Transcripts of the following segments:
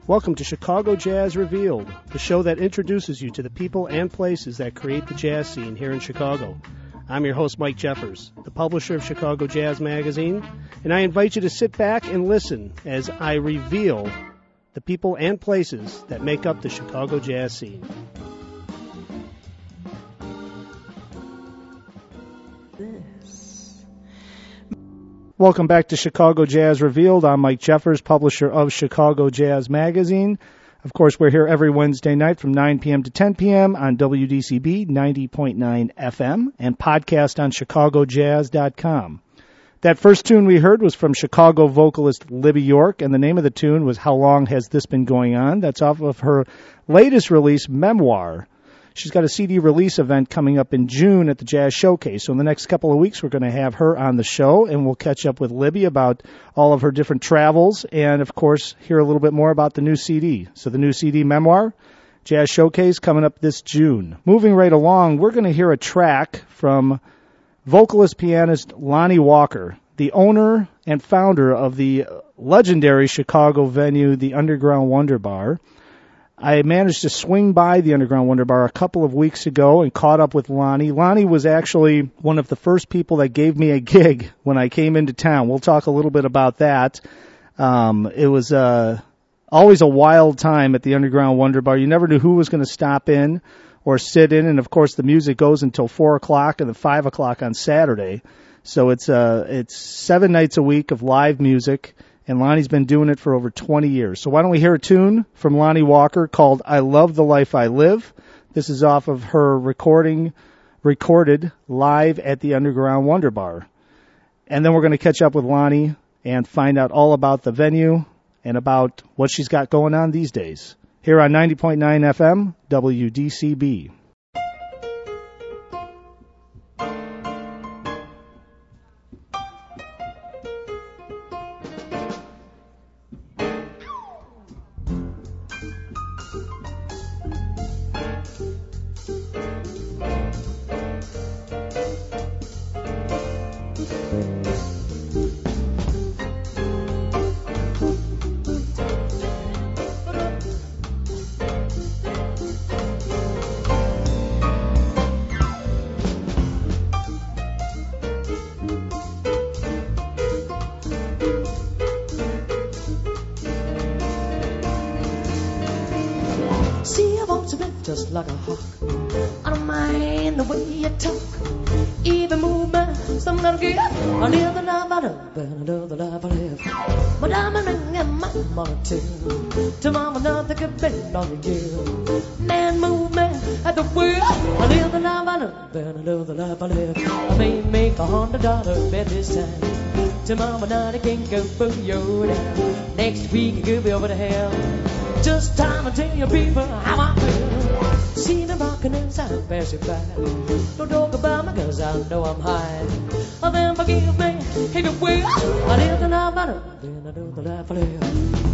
Welcome to Chicago Jazz Revealed, the show that introduces you to the people and places that create the jazz scene here in Chicago. I'm your host, Mike Jeffers, the publisher of Chicago Jazz Magazine, and I invite you to sit back and listen as I reveal the people and places that make up the Chicago jazz scene. Welcome back to Chicago Jazz Revealed. I'm Mike Jeffers, publisher of Chicago Jazz Magazine. Of course, we're here every Wednesday night from 9 p.m. to 10 p.m. on WDCB 90.9 FM and podcast on ChicagoJazz.com. That first tune we heard was from Chicago vocalist Libby York, and the name of the tune was How Long Has This Been Going On? That's off of her latest release, Memoir. She's got a CD release event coming up in June at the Jazz Showcase. So in the next couple of weeks, we're going to have her on the show, and we'll catch up with Libby about all of her different travels and, of course, hear a little bit more about the new CD. So the new CD, Memoir, Jazz Showcase, coming up this June. Moving right along, we're going to hear a track from vocalist-pianist Lonnie Walker, the owner and founder of the legendary Chicago venue, the Underground Wonder Bar. I managed to swing by the Underground Wonder Bar a couple of weeks ago and caught up with Lonnie. Lonnie was actually one of the first people that gave me a gig when I came into town. We'll talk a little bit about that. It was always a wild time at the Underground Wonder Bar. You never knew who was going to stop in or sit in, and of course the music goes until 4 o'clock and then 5 o'clock on Saturday. So it's 7 nights a week of live music. And Lonnie's been doing it for over 20 years. So why don't we hear a tune from Lonnie Walker called I Love the Life I Live. This is off of her recorded live at the Underground Wonder Bar. And then we're going to catch up with Lonnie and find out all about the venue and about what she's got going on these days. Here on 90.9 FM, WDCB. Just like a hawk, I don't mind the way you talk. Even movement, some gotta get up. I live the life I love, and I love the life I live. My diamond ring and my money too. To mama, nothing could bend on you. Man, movement at the wheel. I live the life I love, and I love the life I live. I may make $100 bet this time. To mama, nothing can go for your down. Next week, you could be over to hell. Just time to tell you people how I feel. See me rockin' inside, passing by. Don't talk about me, cause I know I'm high. Oh, then forgive me, if you will. I live the life I love, then I do the life I live.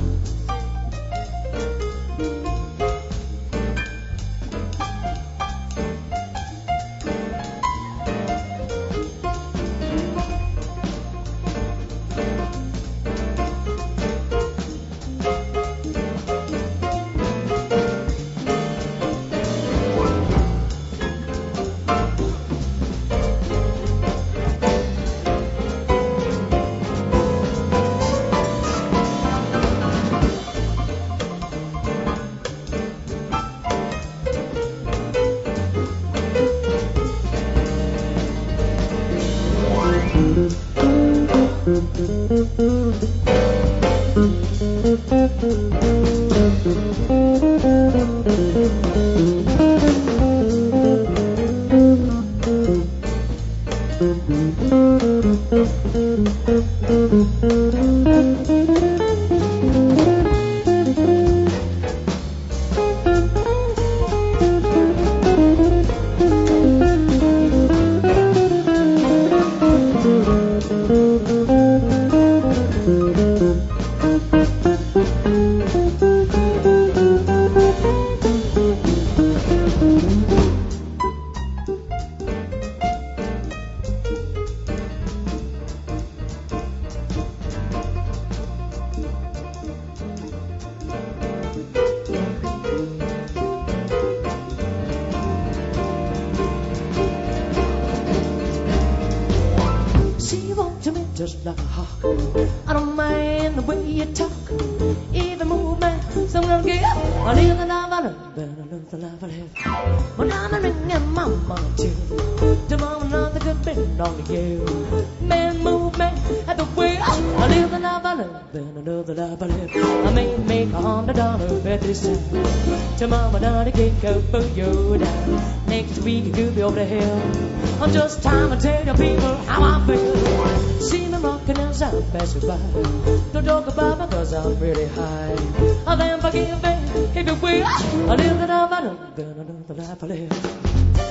like a hawk. I don't mind the way you talk, even move back, so I'm gonna get up. I live the life I love, and I love the life I live. My diamond ring and my money too. Tomorrow nothing could be on to you. Man, move man, at the way up. I live the life I love, and I love the life I live. I may make $100 at this time. Tomorrow night can't go for you down. Next week you could be over the hill. I'm just trying to tell you people how I feel. See me rocking as I pass you by. Don't talk about me cause I'm really high. I then forgive me if you will. I live the life I love, and I love the life I live.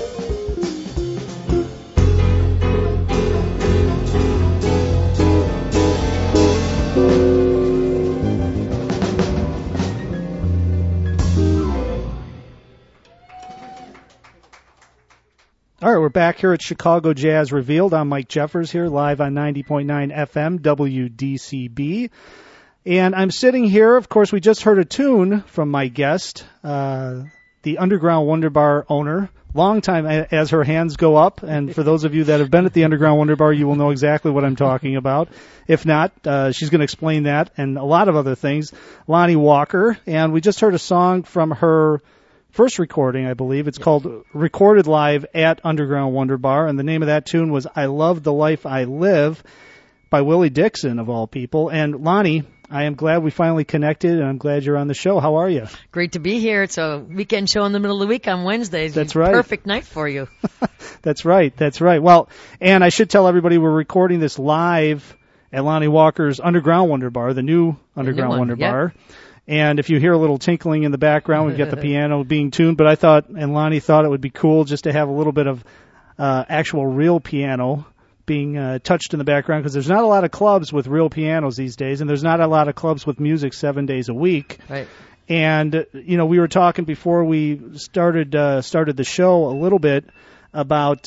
All right, we're back here at Chicago Jazz Revealed. I'm Mike Jeffers here, live on 90.9 FM, WDCB. And I'm sitting here, of course, we just heard a tune from my guest, the Underground Wonder Bar owner, long time as her hands go up. And for those of you that have been at the Underground Wonder Bar, you will know exactly what I'm talking about. If not, she's going to explain that and a lot of other things. Lonnie Walker. And we just heard a song from her first recording, I believe. It's called Recorded Live at Underground Wonder Bar, and the name of that tune was I Love the Life I Live by Willie Dixon, of all people. And Lonnie, I am glad we finally connected, and I'm glad you're on the show. How are you? Great to be here. It's a weekend show in the middle of the week on Wednesdays. That's right. Perfect night for you. That's right. That's right. Well, and I should tell everybody we're recording this live at Lonnie Walker's Underground Wonder Bar, the new Underground Wonder Bar. And if you hear a little tinkling in the background, we've got the piano being tuned. But I thought, and Lonnie thought it would be cool just to have a little bit of actual real piano being touched in the background, because there's not a lot of clubs with real pianos these days, and there's not a lot of clubs with music 7 days a week. Right. And, you know, we were talking before we started the show a little bit about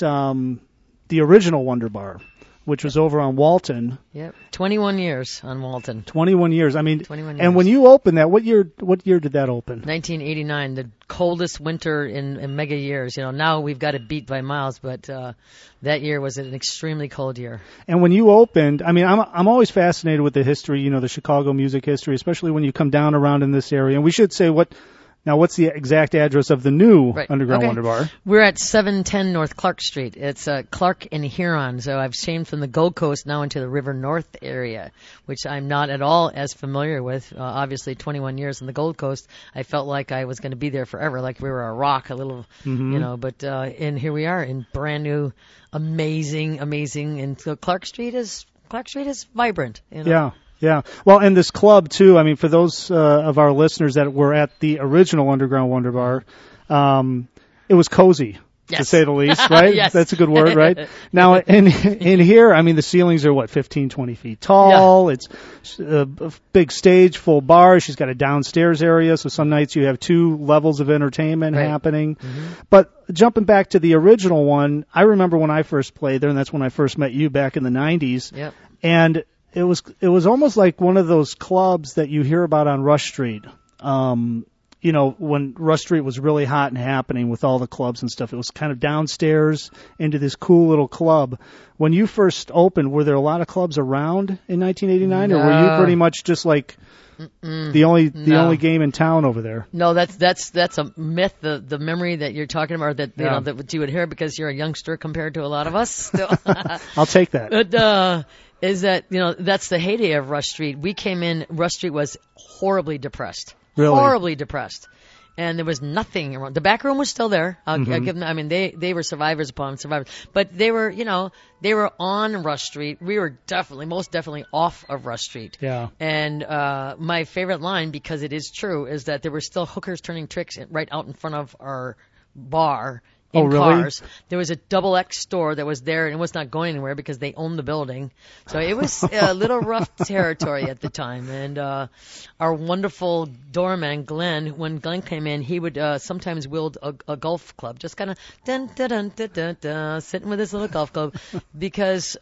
the original Wonder Bar, which was over on Walton. Yep, 21 years on Walton. 21 years. I mean, 21 years. And when you opened that, what year did that open? 1989, the coldest winter in mega years. You know, now we've got it beat by miles, but that year was an extremely cold year. And when you opened, I mean, I'm always fascinated with the history, you know, the Chicago music history, especially when you come down around in this area. And we should say what's the exact address of the new Underground Wonder Bar? We're at 710 North Clark Street. It's Clark and Huron, so I've changed from the Gold Coast now into the River North area, which I'm not at all as familiar with. Obviously, 21 years on the Gold Coast, I felt like I was going to be there forever, like we were a rock, a little, you know, but and here we are in brand new, amazing, and so Clark Street is vibrant. You know? Yeah. Yeah. Well, and this club, too, I mean, for those of our listeners that were at the original Underground Wonder Bar, it was cozy, to say the least, right? Yes. That's a good word, right? Now, in here, I mean, the ceilings are, 15, 20 feet tall. Yeah. It's a big stage, full bar. She's got a downstairs area, so some nights you have 2 levels of entertainment happening. Mm-hmm. But jumping back to the original one, I remember when I first played there, and that's when I first met you back in the 90s. Yep. And it was almost like one of those clubs that you hear about on Rush Street. You know, when Rush Street was really hot and happening with all the clubs and stuff. It was kind of downstairs into this cool little club. When you first opened, were there a lot of clubs around in 1989, or were you pretty much just like the only game in town over there? No, that's a myth. The memory that you're talking about, that you know, that you would hear because you're a youngster compared to a lot of us. Still. I'll take that. But, is that, you know, that's the heyday of Rush Street. We came in, Rush Street was horribly depressed. Really? Horribly depressed. And there was nothing around. The back room was still there. I'll give them, I mean, they were survivors upon survivors. But they were, you know, they were on Rush Street. We were most definitely off of Rush Street. Yeah. And my favorite line, because it is true, is that there were still hookers turning tricks right out in front of our bar. In cars. Really? There was a Double X store that was there, and it was not going anywhere because they owned the building. So it was a little rough territory at the time. And our wonderful doorman, Glenn, when Glenn came in, he would sometimes wield a golf club, just kind of sitting with his little golf club, because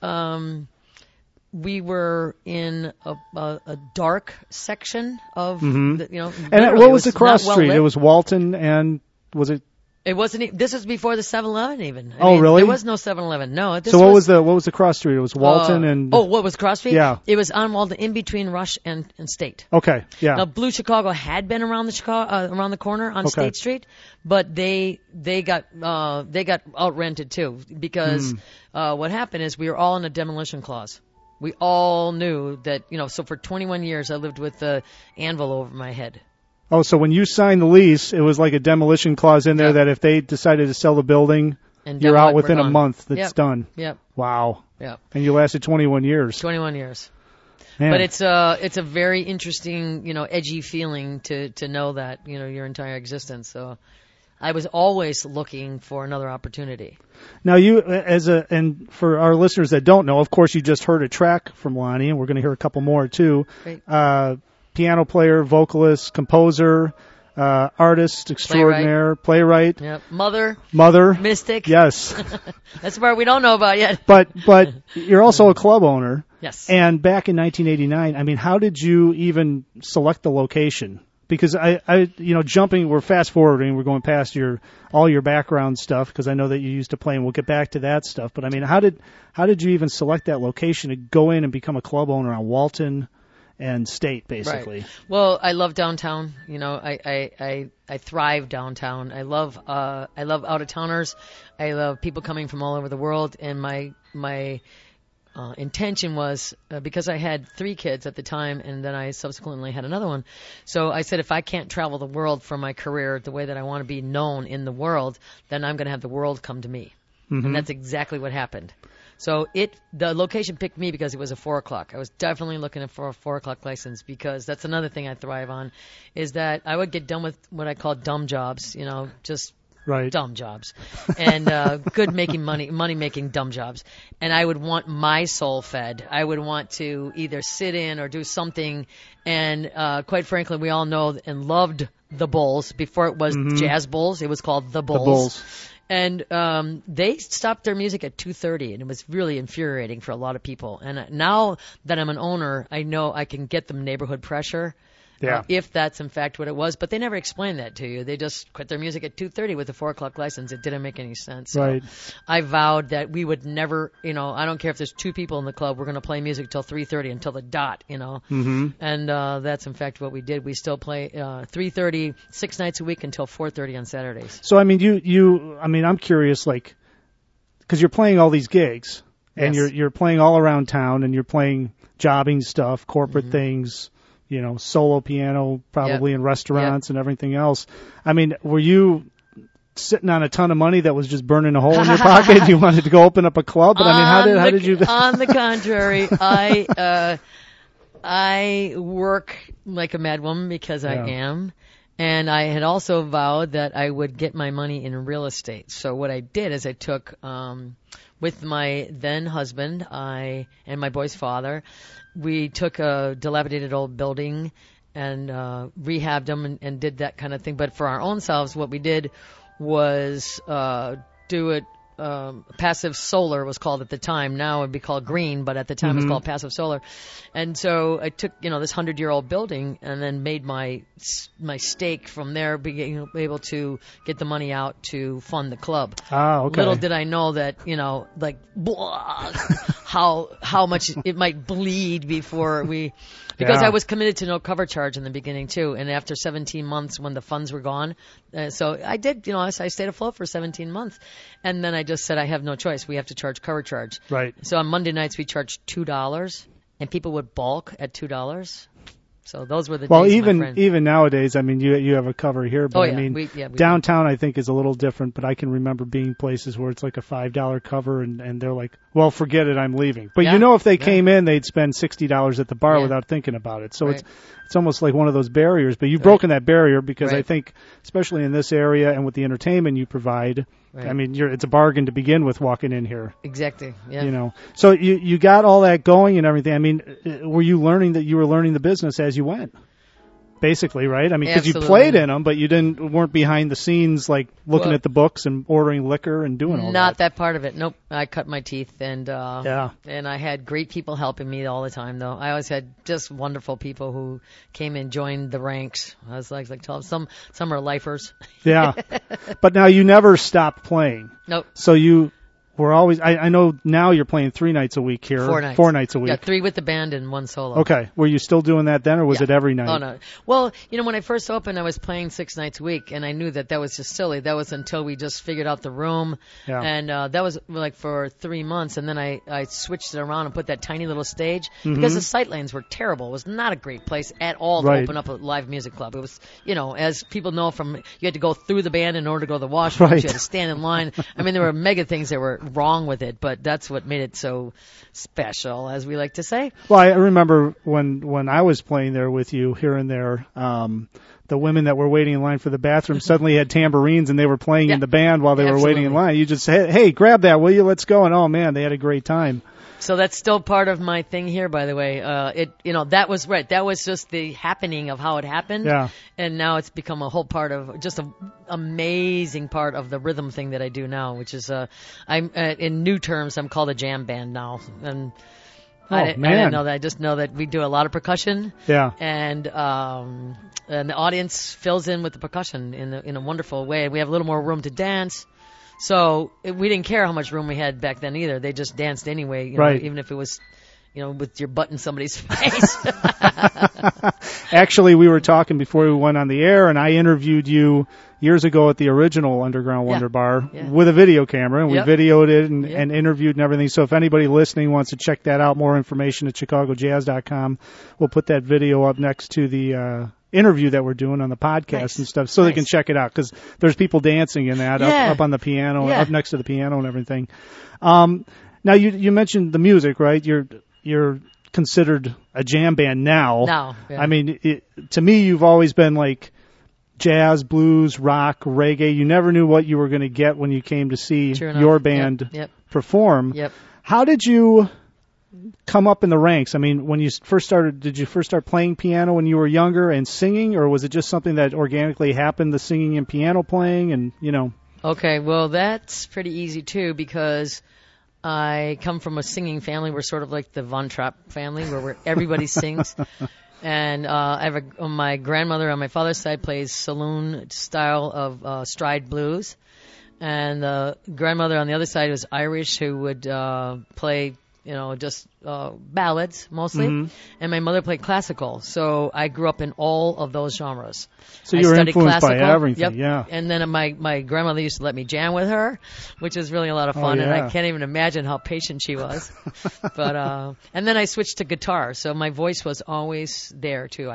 we were in a dark section of, the, you know. And what was the cross street? It was Walton and was it It wasn't. This was before the 7-Eleven even. Oh, really? There was no 7-Eleven. No. So what was the cross street? It was Walton and. Oh, what was Cross Street? Yeah. It was on Walton, in between Rush and State. Okay. Yeah. Now, Blue Chicago had been around the corner on State Street, but they got out-rented too, because what happened is we were all in a demolition clause. We all knew that, so for 21 years I lived with the anvil over my head. Oh, so when you signed the lease, it was like a demolition clause in there that if they decided to sell the building, And you're demo out it, within we're a gone. month. That's Yep. done. Yep. Wow. Yep. And you lasted 21 years. 21 years. Man. But it's a very interesting, edgy feeling to know that, your entire existence. So I was always looking for another opportunity. Now and for our listeners that don't know, of course you just heard a track from Lonnie, and we're going to hear a couple more too. Great. Piano player, vocalist, composer, artist extraordinaire, playwright, Yep. Mother, mystic. Yes. That's the part we don't know about yet. But you're also a club owner. Yes. And back in 1989, I mean, how did you even select the location? Because we're fast forwarding, we're going past all your background stuff, because I know that you used to play, and we'll get back to that stuff. But I mean, how did you even select that location to go in and become a club owner on Walton and State, basically? Right. Well, I love downtown. I thrive downtown. I love out of towners. I love people coming from all over the world. And my intention was, because I had 3 kids at the time, and then I subsequently had another one. So I said, if I can't travel the world for my career the way that I want to be known in the world, then I'm going to have the world come to me. Mm-hmm. And that's exactly what happened. So the location picked me because it was a 4 o'clock. I was definitely looking for a 4 o'clock license, because that's another thing I thrive on, is that I would get done with what I call dumb jobs, just right. dumb jobs, and good money making dumb jobs. And I would want my soul fed. I would want to either sit in or do something. And quite frankly, we all know and loved the Bulls before it was Jazz Bulls. It was called the Bulls. The Bulls. And they stopped their music at 2:30, and it was really infuriating for a lot of people. And now that I'm an owner, I know I can get them neighborhood pressure. Yeah. If that's in fact what it was, but they never explained that to you. They just quit their music at 2:30 with a 4 o'clock license. It didn't make any sense. So Right. I vowed that we would never, I don't care if there's 2 people in the club, we're going to play music till 3:30, until the dot, Mm-hmm. And that's in fact what we did. We still play 3:30 6 nights a week until 4:30 on Saturdays. So I mean, I'm curious, like, because you're playing all these gigs, and Yes. you're playing all around town, and you're playing jobbing stuff, corporate things, solo piano, probably in restaurants and everything else. I mean, were you sitting on a ton of money that was just burning a hole in your pocket? You wanted to go open up a club, but I mean, how did you? On the contrary, I work like a madwoman, because I am. And I had also vowed that I would get my money in real estate. So what I did is I took, with my then husband, and my boy's father, we took a dilapidated old building and rehabbed them and did that kind of thing. But for our own selves, what we did was do it. Passive solar was called at the time. Now it would be called green, but at the time it was called passive solar. And so I took, this 100-year-old building and then made my stake from there, being able to get the money out to fund the club. Ah, okay. Little did I know that, how much it might bleed before we, because Yeah. I was committed to no cover charge in the beginning too. And after 17 months, when the funds were gone, so I did, I stayed afloat for 17 months. And then I just said, I have no choice. We have to charge cover charge. Right. So on Monday nights, we charged $2, and people would balk at $2. So those were the days, my friend. even nowadays, I mean, you have a cover here, but I mean, we downtown I think is a little different. But I can remember being places where it's like a $5 cover, and they're like, "Well, forget it, I'm leaving." But Yeah. if they came in, they'd spend $60 at the bar Yeah. without thinking about it. So Right. it's almost like one of those barriers. But you've broken that barrier, because I Right. think, especially in this area and with the entertainment you provide, Right. I mean, it's a bargain to begin with walking in here. Exactly. Yeah. So you got all that going and everything. I mean, were you learning the business as you went? basically, right? I mean, because you Absolutely. played in them, but you weren't behind the scenes, like looking Well, at the books and ordering liquor and doing all Not that. that part of it. Nope. I cut my teeth, and Yeah. and I had great people helping me all the time. Though I always had just wonderful people who came and joined the ranks. I was like tell them some are lifers. Yeah. But now you never stopped playing. Nope. So you were always, I know now you're playing 3 nights a week here. 4 nights. 4 nights a week. Yeah, 3 with the band and 1 solo. Okay. Were you still doing that then, or was Yeah. it every night? Oh, no. Well, when I first opened, I was playing 6 nights a week, and I knew that was just silly. That was until we just figured out the room. Yeah. And that was like for 3 months, and then I switched it around and put that tiny little stage Mm-hmm. because the sight lanes were terrible. It was not a great place at all to Right. open up a live music club. It was, as people know you had to go through the band in order to go to the washroom. Right. You had to stand in line. I mean, there were mega things that were wrong with it, but that's what made it so special, as we like to say. Well, I remember when I was playing there with you here and there, the women that were waiting in line for the bathroom suddenly had tambourines and they were playing Yeah. in the band while they were waiting in Absolutely. line. You just said, hey, grab that, will you? Let's go. And oh man, they had a great time. So that's still part of my thing here, by the way. That was right. That was just the happening of how it happened. Yeah. And now it's become a whole part of, just an amazing part of the rhythm thing that I do now, which is, in new terms, I'm called a jam band now. And I didn't know that. I just know that we do a lot of percussion. Yeah. And the audience fills in with the percussion in a wonderful way. We have a little more room to dance. So we didn't care how much room we had back then either. They just danced anyway, Right. even if it was, with your butt in somebody's face. Actually, we were talking before we went on the air, and I interviewed you years ago at the original Underground Wonder Bar with a video camera, and Yep. we videoed it and, Yep. and interviewed and everything. So if anybody listening wants to check that out, more information at ChicagoJazz.com. We'll put that video up next to the interview that we're doing on the podcast Nice. and stuff, so they Nice. can check it out, because there's people dancing in that Yeah. up on the piano, Yeah. up next to the piano and everything. Now you mentioned the music, right? You're considered a jam band now. Now, yeah. I mean, to me, you've always been like jazz, blues, rock, reggae. You never knew what you were going to get when you came to see True enough. your band Yep. perform. Yep. How did you come up in the ranks? I mean, when you first started, did you first start playing piano when you were younger and singing, or was it just something that organically happened, the singing and piano playing, and Okay, well, that's pretty easy, too, because I come from a singing family. We're sort of like the Von Trapp family, where everybody sings. And I have my grandmother on my father's side plays saloon style of stride blues. And the grandmother on the other side was Irish, who would play, just ballads mostly. Mm-hmm. And my mother played classical. So I grew up in all of those genres. So I you were studied influenced by classical. everything, Yep. yeah. And then my grandmother used to let me jam with her, which is really a lot of fun. Oh, And yeah. I can't even imagine how patient she was. But and then I switched to guitar, so my voice was always there too.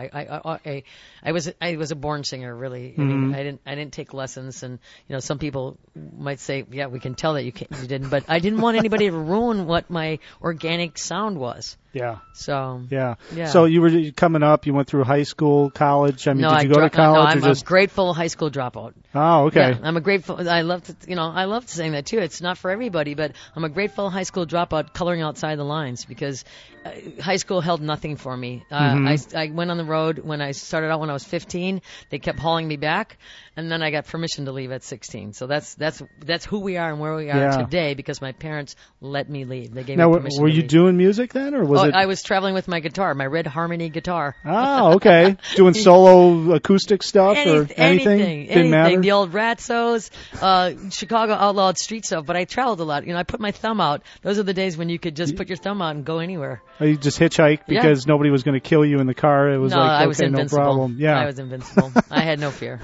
I was a born singer, really. I mean, I didn't take lessons, and some people might say, yeah, we can tell that you didn't, but I didn't want anybody to ruin what my organic sound was. Yeah. So Yeah. Yeah. So you were coming up. You went through high school, college. I mean, no, did you go to college no, I'm or just? a grateful high school dropout. Oh, okay. Yeah, I'm a grateful. I love saying that too. It's not for everybody, but I'm a grateful high school dropout, coloring outside the lines, because high school held nothing for me. I went on the road when I started out when I was 15. They kept hauling me back, and then I got permission to leave at 16. So that's who we are and where we are Yeah. today, because my parents let me leave. They gave Now, me permission. were to you leave. doing music then, or was it? I was traveling with my guitar, my Red Harmony guitar. Oh, okay. Doing solo acoustic stuff or anything? Didn't matter. The old Ratsos, Chicago outlawed street stuff. But I traveled a lot. I put my thumb out. Those are the days when you could just put your thumb out and go anywhere. Or you just hitchhiked because nobody was going to kill you in the car. It was No, like, I was okay, no invincible. problem. Yeah. I was invincible. I had no fear.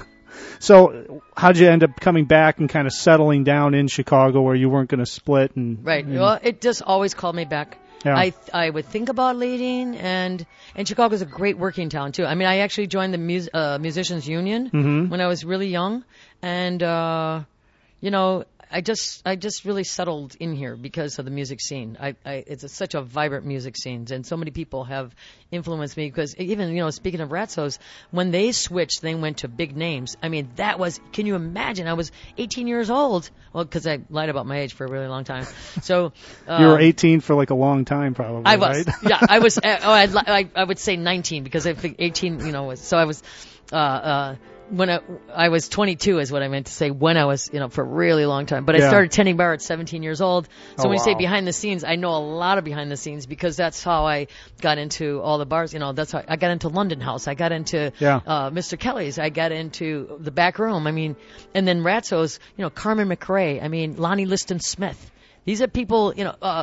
So how'd you end up coming back and kind of settling down in Chicago where you weren't going to split? Right. Well, it just always called me back. Yeah. I would think about leaving, and Chicago's a great working town too. I mean, I actually joined the musicians union when I was really young, and I just really settled in here because of the music scene. It's such a vibrant music scene, and so many people have influenced me. Because even speaking of Ratzos, when they switched, they went to big names. I mean, that was. Can you imagine? I was 18 years old. Well, because I lied about my age for a really long time. So you were 18 for like a long time, probably. I was. Right? Yeah, I was. I would say 19 because I think 18. So I was. When I was 22 is what I meant to say, when I was, for a really long time. But I started tending bar at 17 years old. So when you say behind the scenes, I know a lot of behind the scenes because that's how I got into all the bars. That's how I got into London House. I got into Mr. Kelly's. I got into the back room. I mean, and then Ratzo's, Carmen McRae. I mean, Lonnie Liston Smith. These are people,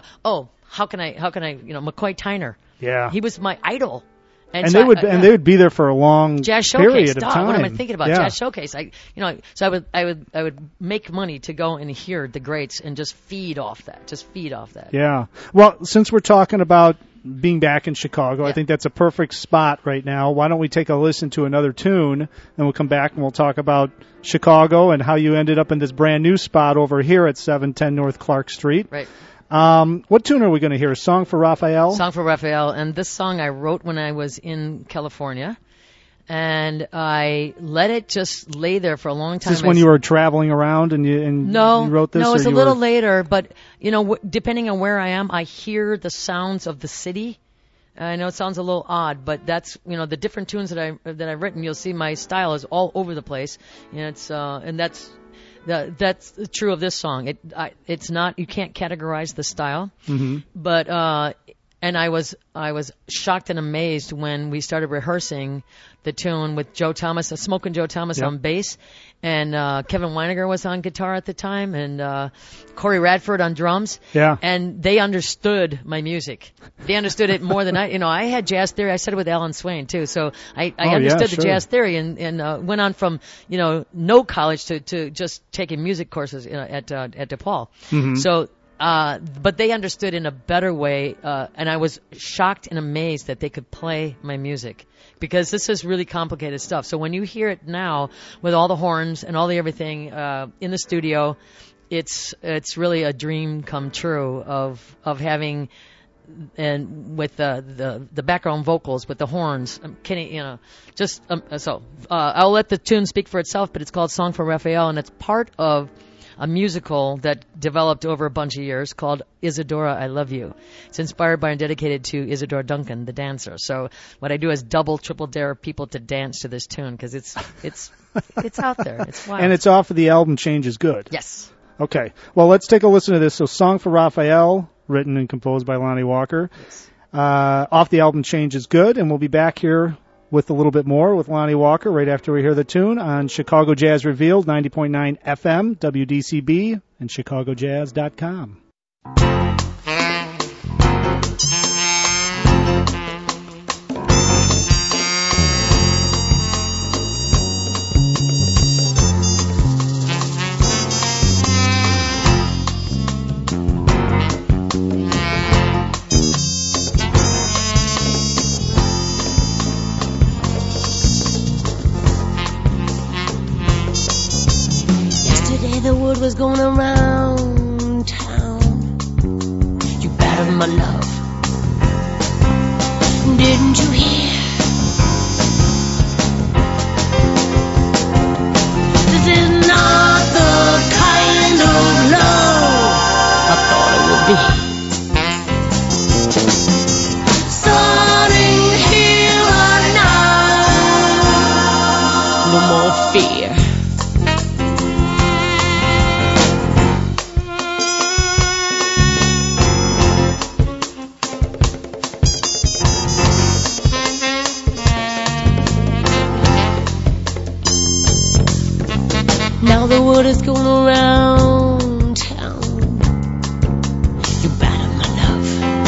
how can I, McCoy Tyner. Yeah. He was my idol. And so they would be there for a long Jazz Showcase, period of time. What am I thinking about? Jazz Showcase. So I would make money to go and hear the greats and just feed off that. Yeah. Well, since we're talking about being back in Chicago, I think that's a perfect spot right now. Why don't we take a listen to another tune, and we'll come back and we'll talk about Chicago and how you ended up in this brand new spot over here at 710 North Clark Street. Right. What tune are we going to hear? Song for Raphael? Song for Raphael. And this song I wrote when I was in California. And I let it just lay there for a long time. Is this when you were traveling around and you wrote this? No, it's a little later. But, depending on where I am, I hear the sounds of the city. I know it sounds a little odd, but that's, the different tunes that I've written. You'll see my style is all over the place. And that's true of this song. It's not, you can't categorize the style, but and I was shocked and amazed when we started rehearsing the tune with Joe Thomas, Smokin' Joe Thomas on bass, and Kevin Weiniger was on guitar at the time, and Corey Radford on drums. Yeah. And they understood my music. They understood it more than I had jazz theory. I said it with Alan Swain too, so I understood the jazz theory and went on from no college to just taking music courses at DePaul. So. But they understood in a better way, and I was shocked and amazed that they could play my music, because this is really complicated stuff. So when you hear it now with all the horns and all the everything in the studio, it's really a dream come true of having, and with the background vocals with the horns, Kenny, I'll let the tune speak for itself, but it's called Song for Raphael, and it's part of a musical that developed over a bunch of years called Isadora, I Love You. It's inspired by and dedicated to Isadora Duncan, the dancer. So what I do is triple dare people to dance to this tune, because it's out there. It's wild. And it's off of the album Change is Good. Yes. Okay. Well, let's take a listen to this. So Song for Raphael, written and composed by Lonnie Walker. Yes. Off the album Change is Good, and we'll be back here with a little bit more with Lonnie Walker right after we hear the tune on Chicago Jazz Revealed, 90.9 FM, WDCB, and ChicagoJazz.com. The word was going around town. You battered my love. Didn't you hear? This is not the kind of love I thought it would be. Starting here and now, no more fear. Now the word is going around town. You batter my love.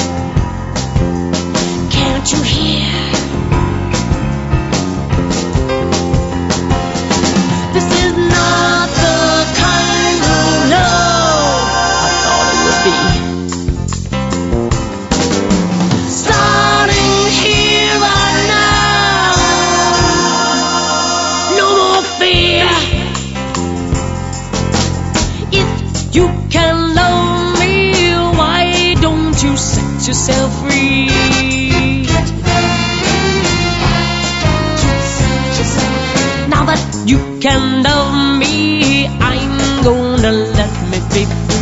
Can't you hear? This is not the kind of love I thought it would be. Starting here right now, no more fear. but you can love me. I'm gonna let me be free.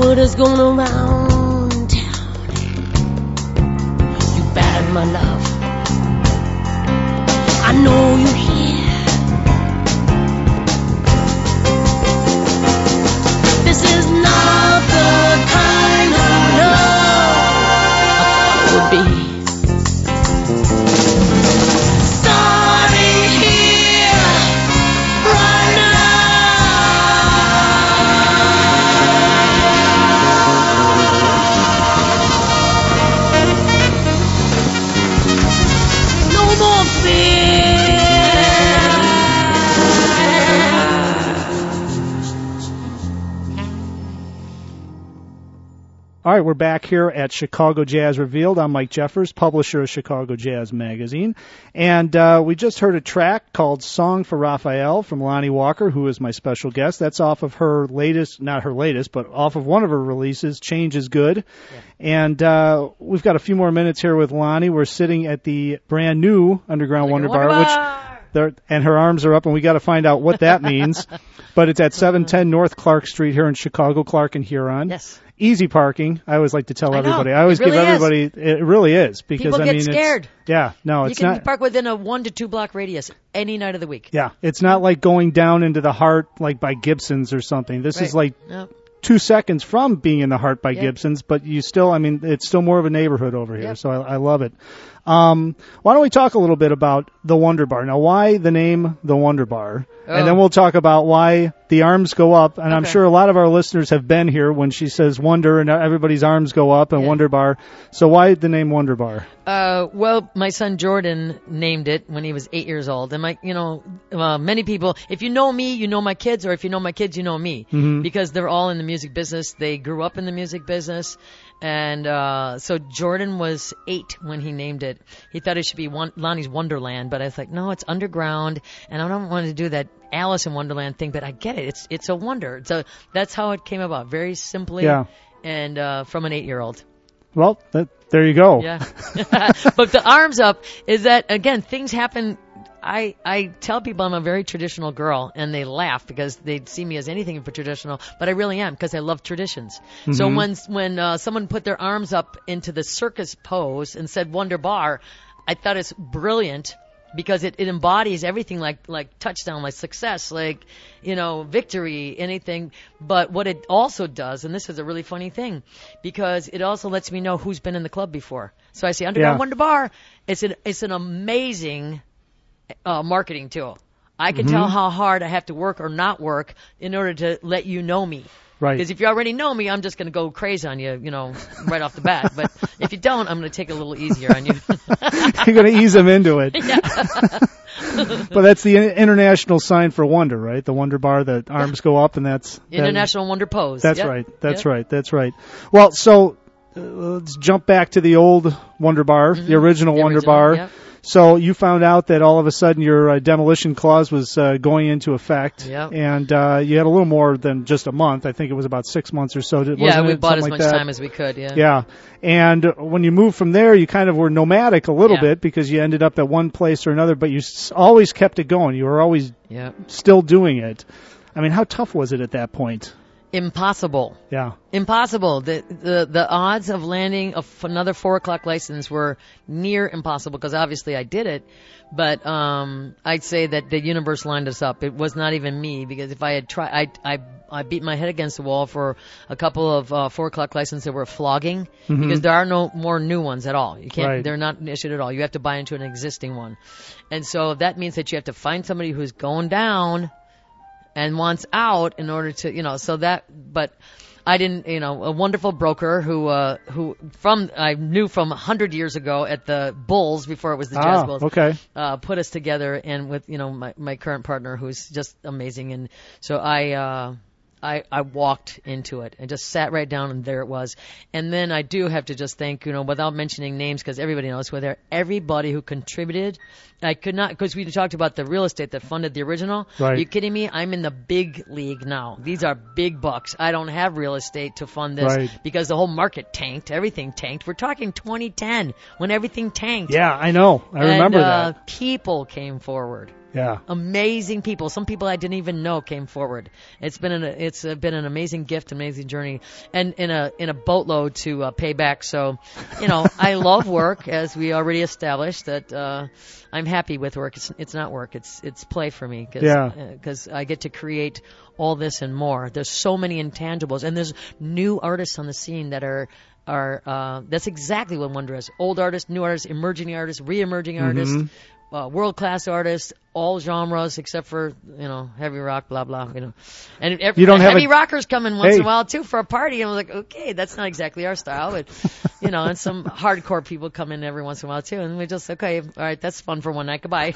word is going around town. You battered my love. I know you hear. This is not the kind of love I thought it would be. Starting here, right now. No more fear. All right, we're back here at Chicago Jazz Revealed. I'm Mike Jeffers, publisher of Chicago Jazz Magazine. And we just heard a track called Song for Raphael from Lonnie Walker, who is my special guest. That's off of her latest, not her latest, but off of one of her releases, Change is Good. Yeah. And we've got a few more minutes here with Lonnie. We're sitting at the brand new Underground Wonder Bar, and her arms are up, and we got to find out what that means. But it's at 710 North Clark Street here in Chicago, Clark and Huron. Yes. Easy parking. I always like to tell everybody. Know. I always It really give everybody. It really is because people get scared. Yeah, no, it's not. You can park within a 1 to 2 block radius any night of the week. Yeah, it's not like going down into the Heart like by Gibson's or something. This is like 2 seconds from being in the Heart by Gibson's, but you still, I mean, it's still more of a neighborhood over here. So I love it. Why don't we talk a little bit about the Wonder Bar? Now, why the name the Wonder Bar? Oh. And then we'll talk about why the arms go up. And I'm sure a lot of our listeners have been here when she says Wonder and everybody's arms go up and Wonder Bar. So why the name Wonder Bar? Well, my son Jordan named it when he was 8 years old. And many people, if you know me, you know my kids, or if you know my kids, you know me. Mm-hmm. Because they're all in the music business. They grew up in the music business. And so Jordan was 8 when he named it. He thought it should be Lonnie's Wonderland, but I was like, no, it's underground, and I don't want to do that Alice in Wonderland thing. But I get it; it's a wonder. So that's how it came about, very simply, and from an 8-year-old. Well, there you go. Yeah, but the arms up is that again, things happen. I tell people I'm a very traditional girl, and they laugh because they see me as anything but traditional, but I really am because I love traditions. Mm-hmm. So when someone put their arms up into the circus pose and said Wonder Bar, I thought it's brilliant because it embodies everything like touchdown, like success, like, victory, anything. But what it also does, and this is a really funny thing, because it also lets me know who's been in the club before. So I say Underground Wonder Bar. It's an amazing marketing tool. I can tell how hard I have to work or not work in order to let you know me. Right. Because if you already know me, I'm just going to go crazy on you, right off the bat. But if you don't, I'm going to take it a little easier on you. You're going to ease them into it. Yeah. But that's the international sign for wonder, right? The Wonder Bar, the arms go up, and that's International Wonder Pose. That's right. That's right. That's right. Well, so let's jump back to the old Wonder Bar, the original Wonder Bar. Yep. So you found out that all of a sudden your demolition clause was going into effect, and you had a little more than just a month. I think it was about 6 months or so. We bought as much time as we could, Yeah, and when you moved from there, you kind of were nomadic a little bit because you ended up at one place or another, but you always kept it going. You were always still doing it. I mean, how tough was it at that point? Impossible. Yeah. Impossible. The odds of landing another 4 o'clock license were near impossible because obviously I did it. But I'd say that the universe lined us up. It was not even me because if I had tried, I beat my head against the wall for a couple of 4 o'clock licenses that were flogging because there are no more new ones at all. You can't. Right. They're not issued at all. You have to buy into an existing one, and so that means that you have to find somebody who's going down and wants out in order to, but I didn't, a wonderful broker who I knew from 100 years ago at the Bulls before it was the Jazz Bulls. Okay. Put us together and with, my current partner who's just amazing. And so I walked into it and just sat right down, and there it was. And then I do have to just thank, without mentioning names because everybody knows who they're, everybody who contributed. I could not, because we talked about the real estate that funded the original. Right. Are you kidding me? I'm in the big league now. These are big bucks. I don't have real estate to fund this because the whole market tanked. Everything tanked. We're talking 2010 when everything tanked. Yeah, I know. I remember that. People came forward. Yeah. Amazing people. Some people I didn't even know came forward. It's been an amazing gift, amazing journey, and in a boatload to pay back. So, I love work, as we already established that I'm happy with work. It's not work. It's play for me because I get to create all this and more. There's so many intangibles, and there's new artists on the scene that are that's exactly what Wonder is. Old artists, new artists, emerging artists, re-emerging artists. World-class artists, all genres except for, heavy rock, blah, blah, And heavy rockers come in once in a while, too, for a party. And I was like, okay, that's not exactly our style. But, and some hardcore people come in every once in a while, too. And we just, okay, all right, that's fun for one night. Goodbye.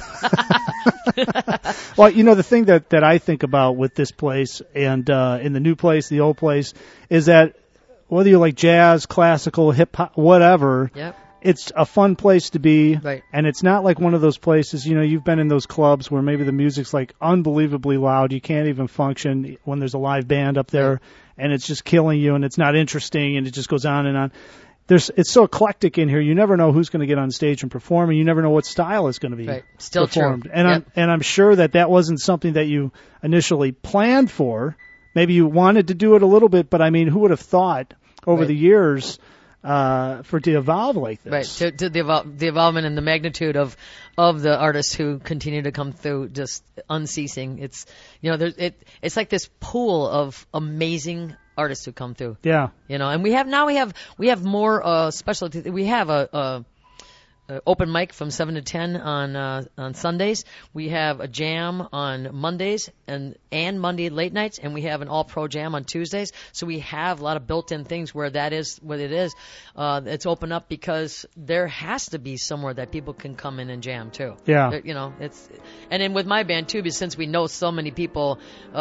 Well, the thing that I think about with this place and in the new place, the old place, is that whether you like jazz, classical, hip-hop, whatever, yep. It's a fun place to be, right. And it's not like one of those places, you've been in those clubs where maybe the music's like unbelievably loud, you can't even function when there's a live band up there, right. And it's just killing you, and it's not interesting, and it just goes on and on. It's so eclectic in here, you never know who's going to get on stage and perform, and you never know what style is going to be right. Still performed. True. And yep. I'm sure that wasn't something that you initially planned for. Maybe you wanted to do it a little bit, but I mean, who would have thought over right. the years for it to evolve like this. Right, to the evolvement and the magnitude of the artists who continue to come through, just unceasing. It's it's like this pool of amazing artists who come through. Yeah. And we have more specialty. We have a open mic from 7 to 10 on Sundays. We have a jam on Mondays and Monday late nights, and we have an all-pro jam on Tuesdays. So we have a lot of built-in things where that is what it is. It's open up because there has to be somewhere that people can come in and jam too. Yeah. And then with my band too, because since we know so many people,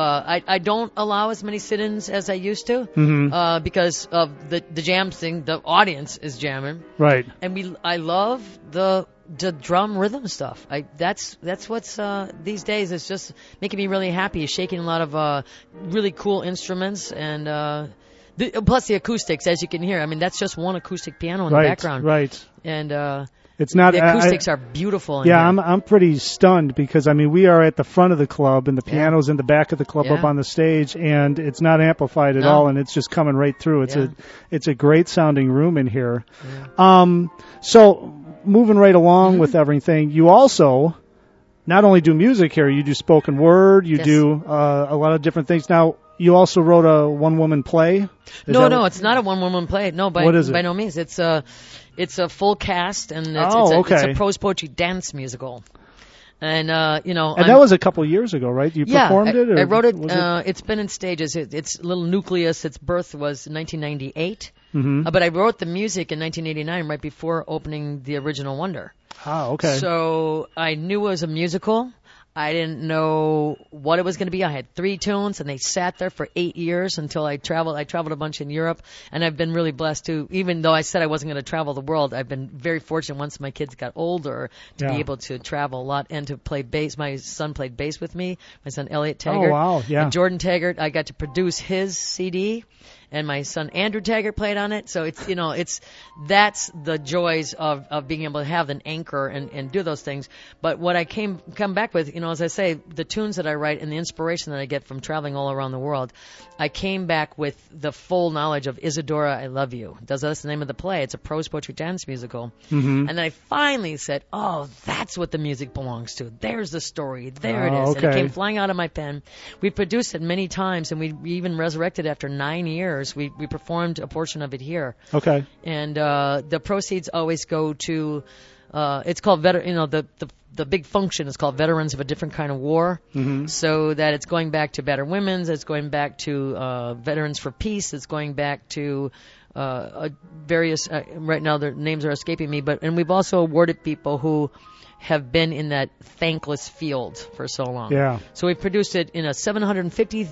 I don't allow as many sit-ins as I used to, mm-hmm. Because of the jam thing. The audience is jamming. Right. And I love the drum rhythm stuff. That's what's these days is just making me really happy. Shaking a lot of really cool instruments and plus the acoustics, as you can hear. I mean, that's just one acoustic piano in the background. Right. And it's not. The acoustics are beautiful. Yeah, I'm pretty stunned because we are at the front of the club and the piano's in the back of the club up on the stage, and it's not amplified at all, and it's just coming right through. It's a great sounding room in here. Yeah. So moving right along mm-hmm. with everything, you also not only do music here, you do spoken word, you do a lot of different things. Now, you also wrote a one-woman play? No, it's not a one-woman play. No, what is it? By no means. It's a full cast, and it's a prose poetry dance musical. And and that was a couple years ago, right? You performed it? Or I wrote it. It's been in stages. Its little nucleus, its birth was 1998. Mm-hmm. But I wrote the music in 1989, right before opening the original Wonder. Oh, okay. So I knew it was a musical. I didn't know what it was going to be. I had 3 tunes, and they sat there for 8 years until I traveled. I traveled a bunch in Europe, and I've been really blessed to, even though I said I wasn't going to travel the world, I've been very fortunate once my kids got older to be able to travel a lot and to play bass. My son played bass with me, my son Elliot Taggart. Oh, wow, yeah. And Jordan Taggart, I got to produce his CD. And my son Andrew Taggart played on it, so that's the joys of being able to have an anchor and do those things. But what I come back with, as I say, the tunes that I write and the inspiration that I get from traveling all around the world, I came back with the full knowledge of Isadora, I Love You. That's the name of the play. It's a prose poetry dance musical. Mm-hmm. And then I finally said, oh, that's what the music belongs to. There's the story. There it is. Okay. And it came flying out of my pen. We produced it many times, and we even resurrected it after 9 years. We performed a portion of it here. Okay. And the proceeds always go to it's called the big function is called Veterans of a Different Kind of War. Mm-hmm. So that it's going back to Better Women's, it's going back to Veterans for Peace, it's going back to various right now their names are escaping me, and we've also awarded people who have been in that thankless field for so long. Yeah. So we produced it in a 750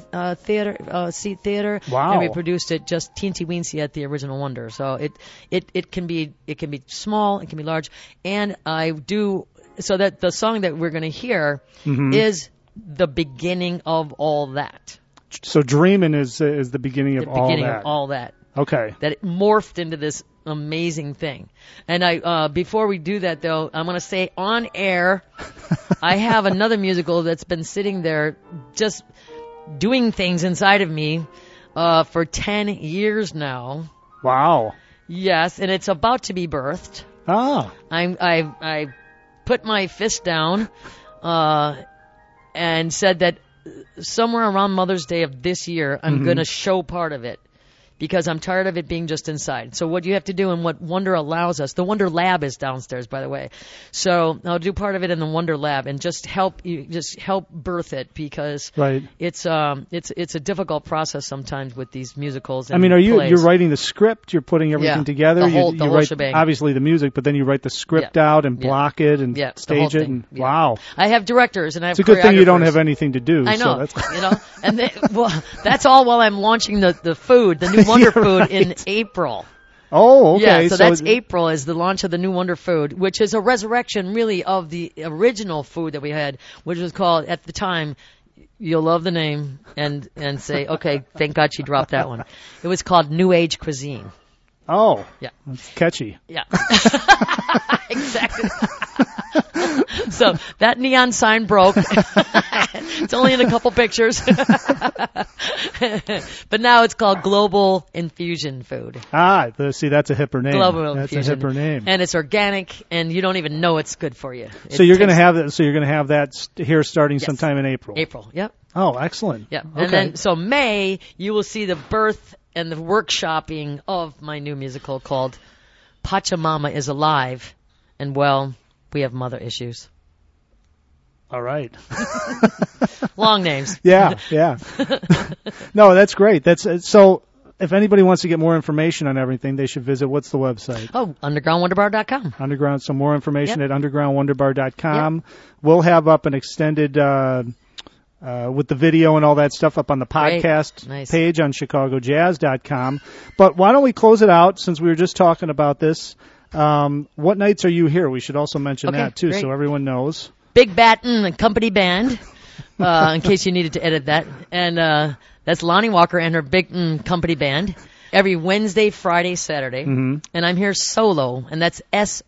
seat theater. Wow. And we produced it just teensy weensy at the original Wonder. So it can be small, it can be large, and I do so that the song that we're going to hear mm-hmm. is the beginning of all that. So Dreamin' is the beginning of all that. Of all that. Okay. That it morphed into this amazing thing. And before we do that though, I want to say on air, I have another musical that's been sitting there just doing things inside of me, for 10 years now. Wow. Yes, and it's about to be birthed. Ah. I put my fist down, and said that somewhere around Mother's Day of this year, I'm going to show part of it. Because I'm tired of it being just inside. So what you have to do and what Wonder allows us, the Wonder Lab is downstairs, by the way. So I'll do part of it in the Wonder Lab and just help birth it, because it's a difficult process sometimes with these musicals. And you're writing the script, you're putting everything together, the whole write shebang. Obviously the music, but then you write the script out and block it and stage it. And wow, I have directors and I have. It's a good thing you don't have anything to do. I know, so and that's all while I'm launching the food, the new Wonder Food in April. Oh, okay. Yeah, so that's April is the launch of the new Wonder Food, which is a resurrection really of the original food that we had, which was called at the time, you'll love the name and say, okay, thank God she dropped that one. It was called New Age Cuisine. Oh. Yeah. That's catchy. Yeah. Exactly. So that neon sign broke. It's only in a couple pictures. But now it's called Global Infusion Food. See, that's a hipper name. Global That's Infusion. a hipper name. And it's organic, and you don't even know it's good for you. So you're going to have that. So you're going to have that here starting sometime in April. April. Yep. Oh, excellent. Yep. Okay. And then so May, you will see the birth and the workshopping of my new musical called Pachamama is Alive, and well, we have mother issues. All right. Long names. Yeah. No, that's great. That's so. If anybody wants to get more information on everything, they should visit. What's the website? Oh, undergroundwonderbar.com. Underground. Some more information at undergroundwonderbar.com. Yep. We'll have up an extended with the video and all that stuff up on the podcast page on ChicagoJazz.com. But why don't we close it out, since we were just talking about this? What nights are you here? We should also mention that too, so everyone knows. Big Batten and Company Band, in case you needed to edit that. And that's Lonnie Walker and her Big Company Band. Every Wednesday, Friday, Saturday. Mm-hmm. And I'm here solo, and that's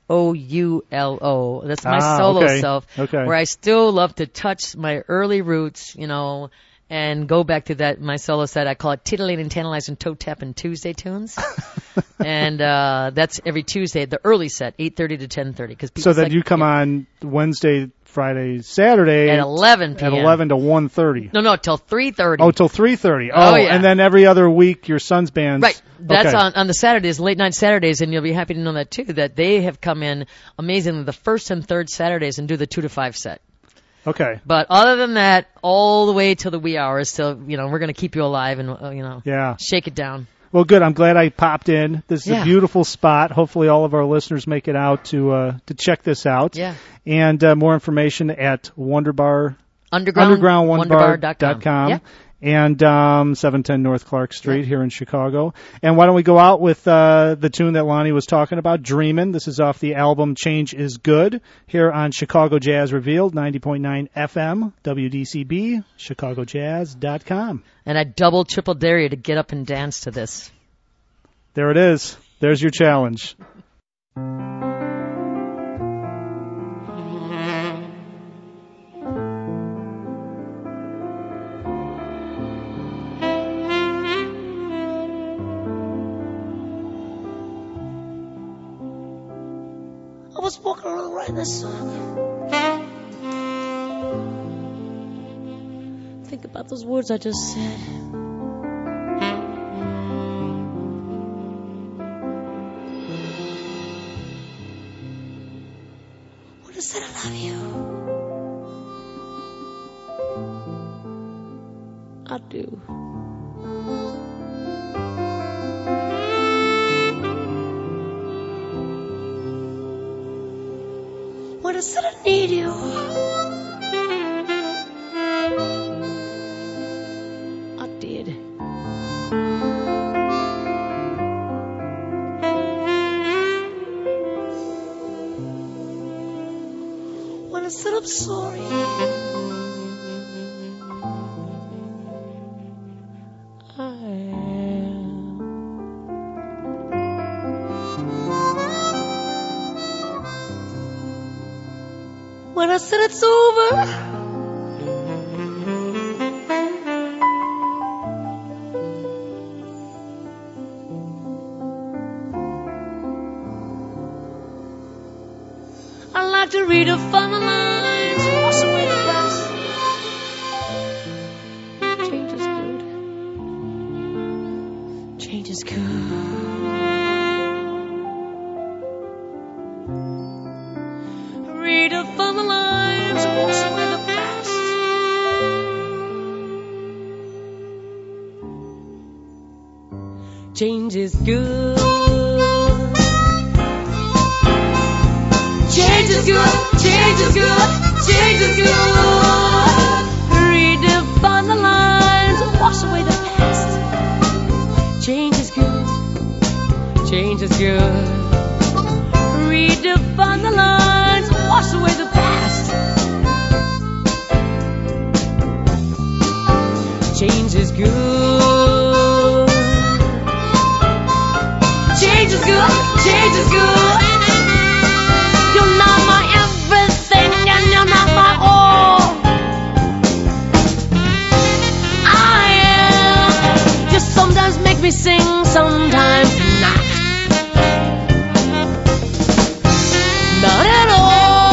SOULO. That's my solo self, where I still love to touch my early roots, and go back to that, my solo set. I call it Titillating, Tantalizing, Toe Tapping Tuesday Tunes. And that's every Tuesday, the early set, 8:30 to 10:30. So then you come on Wednesday, Friday, Saturday at 11 p.m. At 11 to 1:30. No, till 3:30. Oh, till 3:30. Oh, yeah. And then every other week your son's band's. Right. That's on the Saturdays, late night Saturdays, and you'll be happy to know that too, that they have come in amazingly the first and third Saturdays and do the 2 to 5 set. Okay. But other than that, all the way till the wee hours, till, we're going to keep you alive and, shake it down. Well, good. I'm glad I popped in. This is a beautiful spot. Hopefully all of our listeners make it out to check this out. Yeah. And more information at Wonderbar, undergroundwonderbar.com. Yeah. And 710 North Clark Street here in Chicago. And why don't we go out with the tune that Lonnie was talking about, Dreamin'. This is off the album Change is Good, here on Chicago Jazz Revealed, 90.9 FM, WDCB, ChicagoJazz.com. And I double, triple dare you to get up and dance to this. There it is. There's your challenge. I was walking around writing this song. Think about those words I just said. When I said I love you, I do. When I said I need you, I did. When I said I'm sorry, I am. when I said it's over. I like to read a fun lines, wash away the past. Change is good. Change is good. Read a fun lines, wash away the past. Change is good. Change is good, change is good, change is good. Redefine the lines, wash away the past. Change is good, change is good. Redefine the lines, wash away the past. Change is good. Change is good, change is good. You're not my everything and you're not my all. I am. You sometimes make me sing, sometimes not. Not at all.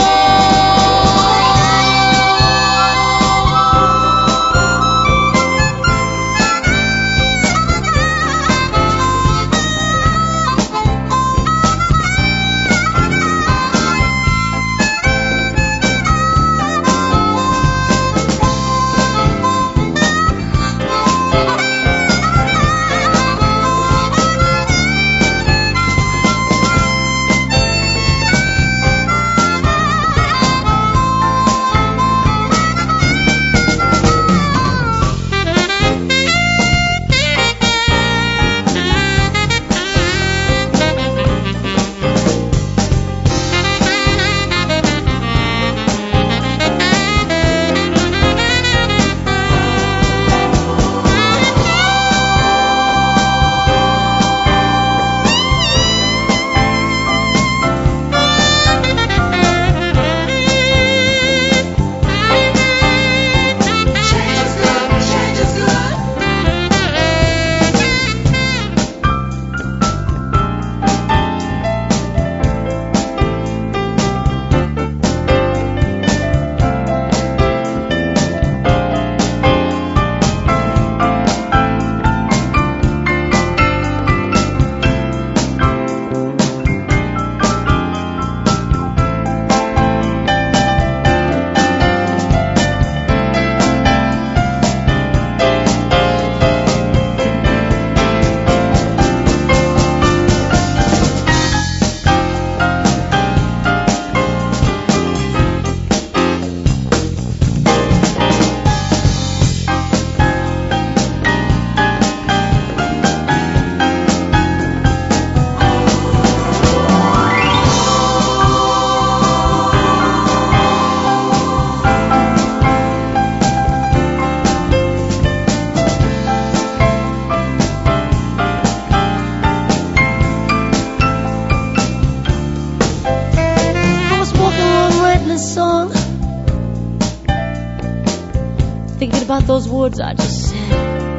About those words I just said.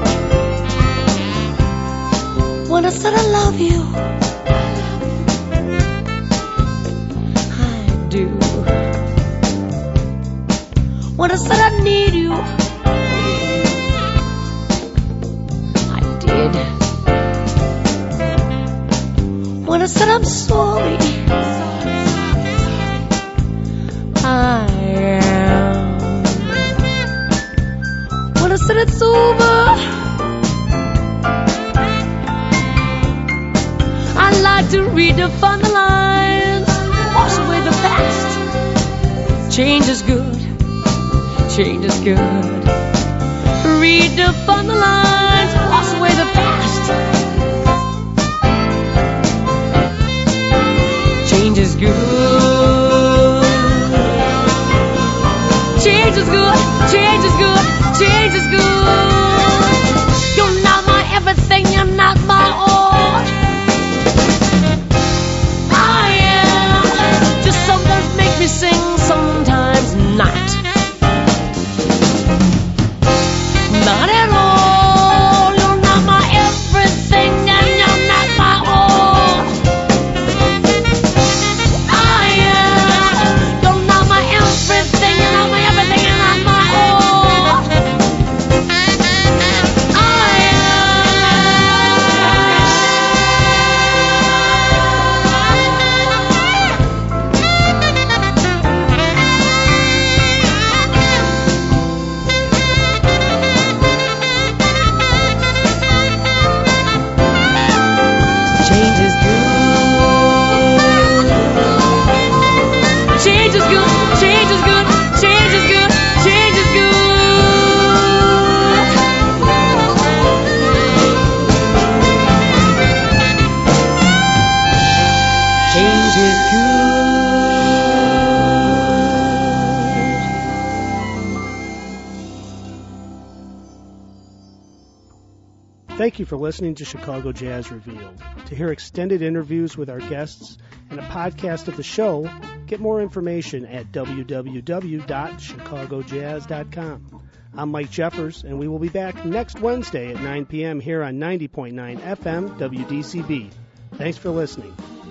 When I said I love you, I do. When I said I need you, I did. When I said I'm sorry, I am. When I said it's over, I like to redefine the lines, wash away the past. Change is good, change is good. Redefine the lines, wash away the past. Change is good. Change is good, change is good. Change is good. You're not my everything, you're not my all. I am. Just sometimes make me sing, sometimes Thank you for listening to Chicago Jazz Revealed. To hear extended interviews with our guests and a podcast of the show, get more information at www.chicagojazz.com. I'm Mike Jeffers, and we will be back next Wednesday at 9 p.m. here on 90.9 FM WDCB. Thanks for listening.